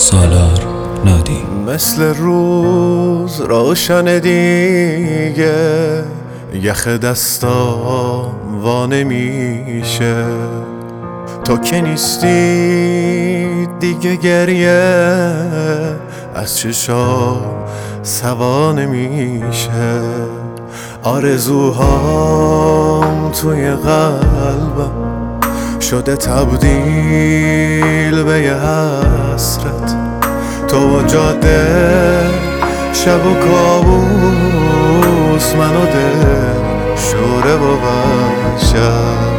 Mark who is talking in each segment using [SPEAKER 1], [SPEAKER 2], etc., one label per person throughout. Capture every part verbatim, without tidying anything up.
[SPEAKER 1] سالار نادی.
[SPEAKER 2] مثل روز روشن دیگه یخ دستا وا نمیشه، تو که نیستی دیگه گریه از چشام سوا نمیشه. آرزوهام توی قلبم شده تبدیل به یه حسرت، تو و جاده شب و کابوس منو دل شوره و وحشت.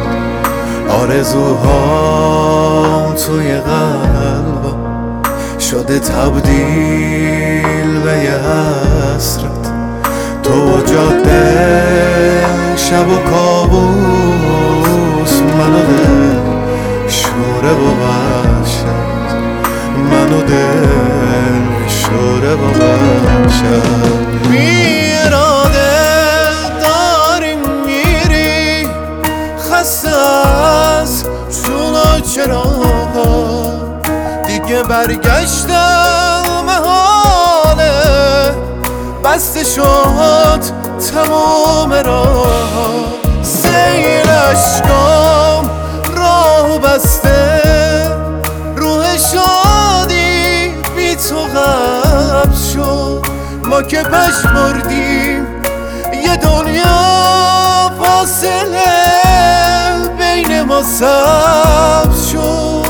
[SPEAKER 2] آرزوهام توی قلبم شده تبدیل به یه حسرت، تو و جاده شب و کابوس منو دل شوره و وحشت، منو دل شوره و وحشت. بی اراده داری میری خسته از چون و چراها، دیگه برگشتم محاله بسته شد تمام راه. سیل اشکام راه بسته روح شادی بی تو غرق شد، ما که پش بردیم یه دنیا فاصله بین ما سبز شد.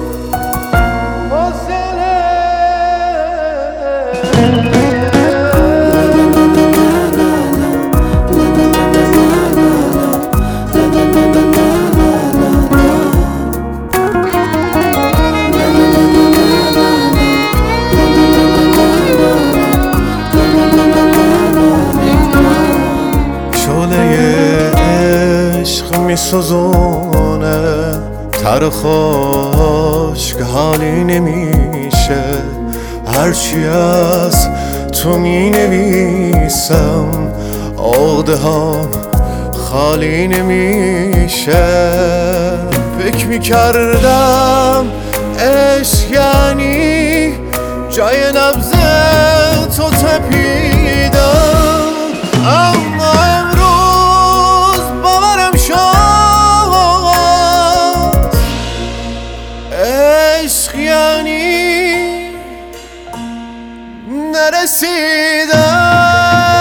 [SPEAKER 2] میسوزونه تر خشک حالی نمیشه، هرچی از تو می نویسم عقده هام خالی نمیشه. فکر میکردم عشق یعنی جای نبض تو تپیدم، اما امروز باورم شد عشق یعنی نرسیدم.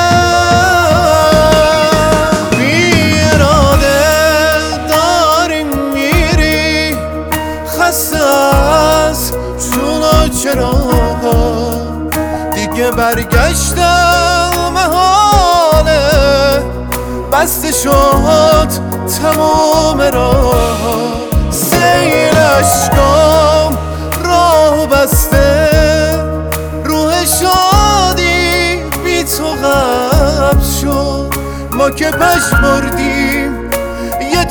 [SPEAKER 2] بی اراده داری میری خسته از چون و چراها، دیگه برگشتم محاله بسته شد تمام راه. سیل اشکام راه بسته روح شادی بی تو غرق شد، ما که پش بردیم یه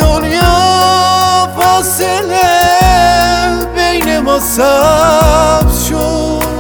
[SPEAKER 2] دنیا فاصله بین ما سبز شد.